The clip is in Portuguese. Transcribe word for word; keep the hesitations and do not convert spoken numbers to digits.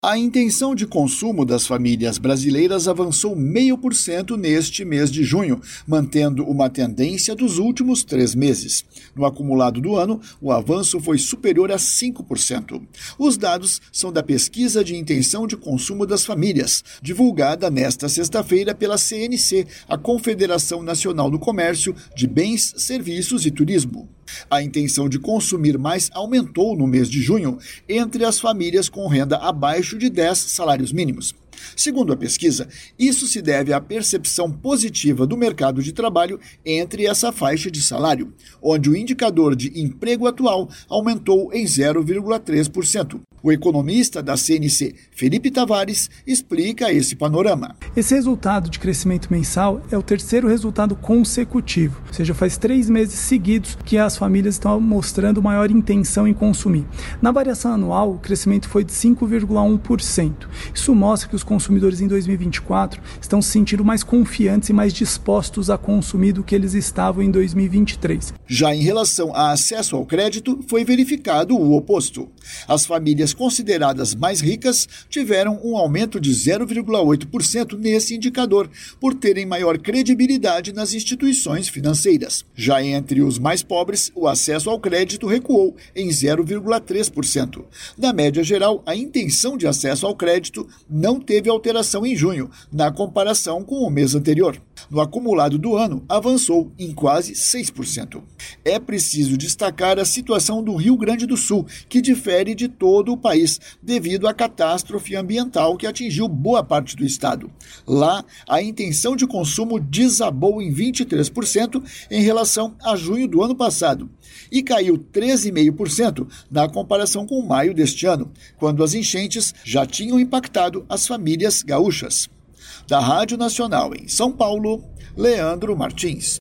A intenção de consumo das famílias brasileiras avançou zero vírgula cinco por cento neste mês de junho, mantendo uma tendência dos últimos três meses. No acumulado do ano, o avanço foi superior a cinco por cento. Os dados são da Pesquisa de Intenção de Consumo das Famílias, divulgada nesta sexta-feira pela C N C, a Confederação Nacional do Comércio de Bens, Serviços e Turismo. A intenção de consumir mais aumentou no mês de junho entre as famílias com renda abaixo de dez salários mínimos. Segundo a pesquisa, isso se deve à percepção positiva do mercado de trabalho entre essa faixa de salário, onde o indicador de emprego atual aumentou em zero vírgula três por cento. O economista da C N C, Felipe Tavares, explica esse panorama. Esse resultado de crescimento mensal é o terceiro resultado consecutivo, ou seja, faz três meses seguidos que as famílias estão mostrando maior intenção em consumir. Na variação anual, o crescimento foi de cinco vírgula um por cento. Isso mostra que os consumidores em dois mil e vinte e quatro estão se sentindo mais confiantes e mais dispostos a consumir do que eles estavam em dois mil e vinte e três. Já em relação a acesso ao crédito, foi verificado o oposto. As famílias consideradas mais ricas tiveram um aumento de zero vírgula oito por cento nesse indicador, por terem maior credibilidade nas instituições financeiras. Já entre os mais pobres, o acesso ao crédito recuou em zero vírgula três por cento. Na média geral, a intenção de acesso ao crédito não teve alteração em junho, na comparação com o mês anterior. No acumulado do ano, avançou em quase seis por cento. É preciso destacar a situação do Rio Grande do Sul, que difere de todo o país, devido à catástrofe ambiental que atingiu boa parte do estado. Lá, a intenção de consumo desabou em vinte e três por cento em relação a junho do ano passado e caiu treze vírgula cinco por cento na comparação com maio deste ano, quando as enchentes já tinham impactado as famílias gaúchas. Da Rádio Nacional em São Paulo, Leandro Martins.